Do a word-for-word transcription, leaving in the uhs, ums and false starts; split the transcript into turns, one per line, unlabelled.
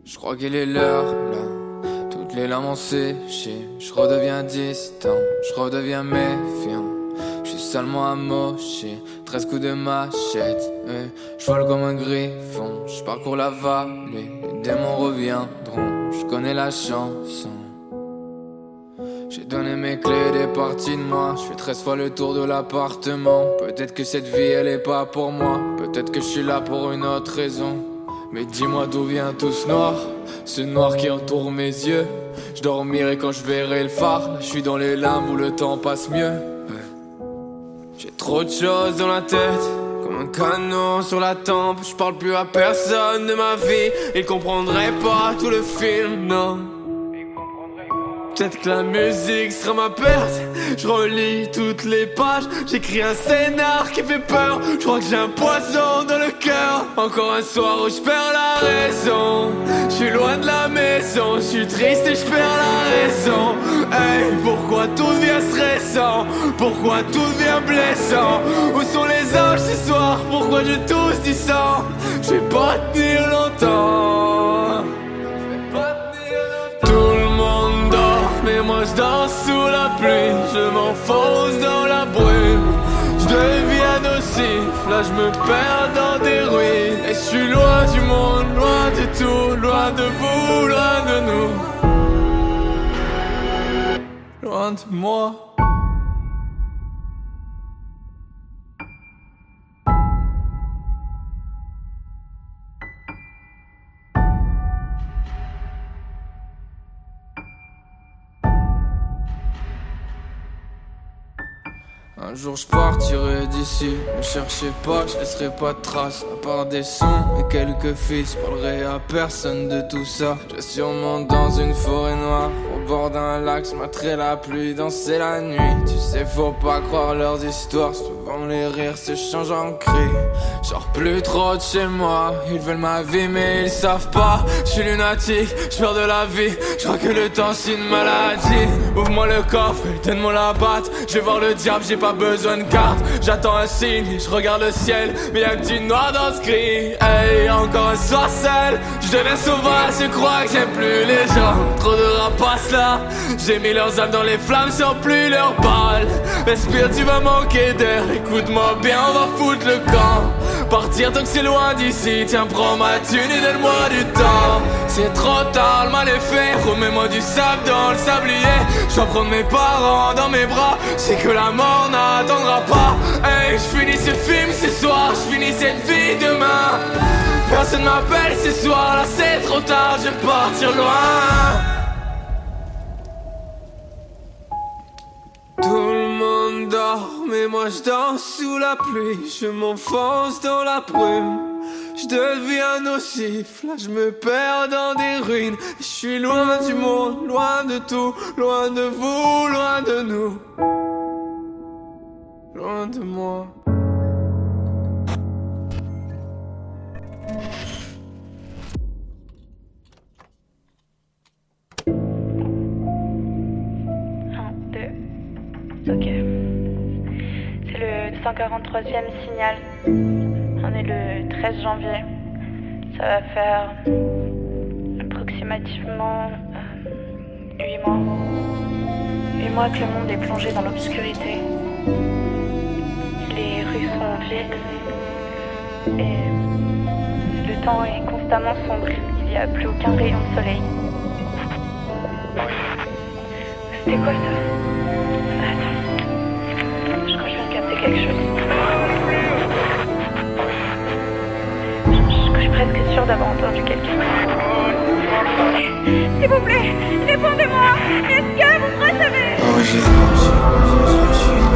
Je crois qu'il est l'heure là, toutes les larmes ont séché. Je redeviens distant, je redeviens méfiant. Je suis seulement amoché, treize coups de machette. Et je vole comme un griffon, je parcours la vallée. Les démons reviendront, je connais la chanson. J'ai donné mes clés des parties de moi. Je fais treize fois le tour de l'appartement. Peut-être que cette vie elle est pas pour moi. Peut-être que je suis là pour une autre raison. Mais dis-moi d'où vient tout ce noir, ce noir qui entoure mes yeux. Je dormirai quand je verrai le phare. Je suis dans les limbes où le temps passe mieux. Ouais. J'ai trop de choses dans la tête, comme un canon sur la tempe. Je parle plus à personne de ma vie. Ils comprendraient pas tout le film, non. Peut-être que la musique sera ma perte. Je relis toutes les pages. J'écris un scénar qui fait peur. Je crois que j'ai un poison dans le cœur. Encore un soir où je perds la raison. Je suis loin de la maison. Je suis triste et je perds la raison. Hey, pourquoi tout devient stressant? Pourquoi tout devient blessant? Où sont les anges ce soir? Pourquoi je tousse du sang? Je vais pas tenir longtemps. Mais moi je danse sous la pluie, je m'enfonce dans la brume. Je deviens nocif, là je me perds dans des ruines. Et je suis loin du monde, loin de tout, loin de vous, loin de nous. Loin de moi. Un jour je partirai d'ici, ne cherchez pas, je laisserai pas de traces. À part des sons et quelques filles, je parlerai à personne de tout ça. Je vais sûrement dans une forêt noire, au bord d'un lac, je m'atterai la pluie, danser la nuit. Tu sais faut pas croire leurs histoires, souvent les rires se changent en cris. Je sors plus trop de chez moi, ils veulent ma vie mais ils savent pas. Je suis lunatique, je perds de la vie, je crois que le temps c'est une maladie. Ouvre-moi le coffre, donne-moi la batte, je vais voir le diable, j'ai pas besoin de carte, j'attends un signe, je regarde le ciel, mais y'a que du noir dans ce gris. Hey, encore un soir seul, je deviens sauvage, je crois que j'aime plus les gens. Trop de rapaces là, j'ai mis leurs âmes dans les flammes sans plus leurs balles. Respire, tu vas manquer d'air, écoute-moi bien, on va foutre le camp. Partir tant que c'est loin d'ici, tiens prends ma thune et donne-moi du temps. C'est trop tard, le mal est fait, remets-moi du sable dans le sablier. Je dois prendre mes parents dans mes bras, c'est que la mort n'attendra pas. Hey, je finis ce film ce soir, je finis cette vie demain. Personne m'appelle ce soir, là c'est trop tard, je vais partir loin. Tout le monde dort, mais moi je danse sous la pluie. Je m'enfonce dans la brume, je deviens nocif. Là je me perds dans des ruines. Je suis loin du monde, loin de tout, loin de vous, loin de nous, loin de moi.
Ok. C'est le cent quarante-troisième signal. On est le treize janvier. Ça va faire approximativement euh, huit mois. huit mois que le monde est plongé dans l'obscurité. Les rues sont vides. Et le temps est constamment sombre. Il n'y a plus aucun rayon de soleil. C'était quoi ça? Quelque chose. Je, je suis presque sûre d'avoir entendu quelqu'un. S'il vous plaît, répondez-moi. Est-ce que vous me recevez?
Oh, j'ai, j'ai, j'ai, j'ai, j'ai.